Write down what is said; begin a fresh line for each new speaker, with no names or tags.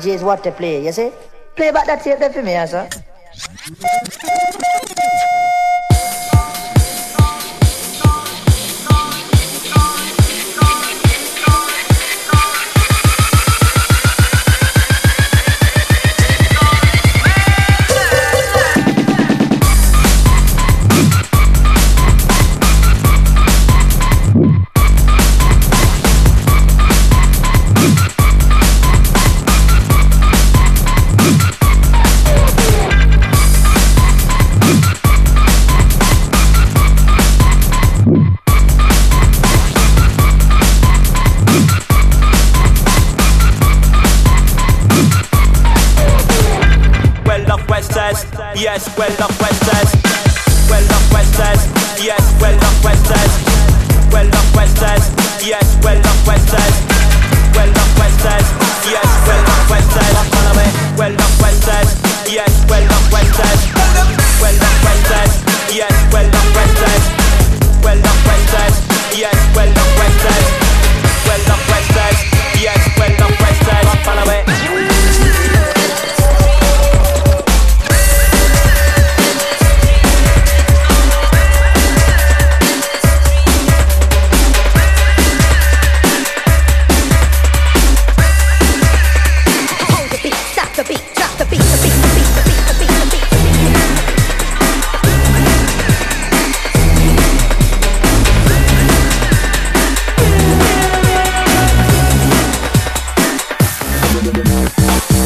DJs what to play, you see? Play back that tape there for me, sir.
Yes, well off Westers. Well off Westers. Yes, well off Westers. Well off Westers. Yes, well off Westers. Well off Westers. Yes, well off Westers. Follow me. Well off Westers. Yes, well off Westers. Well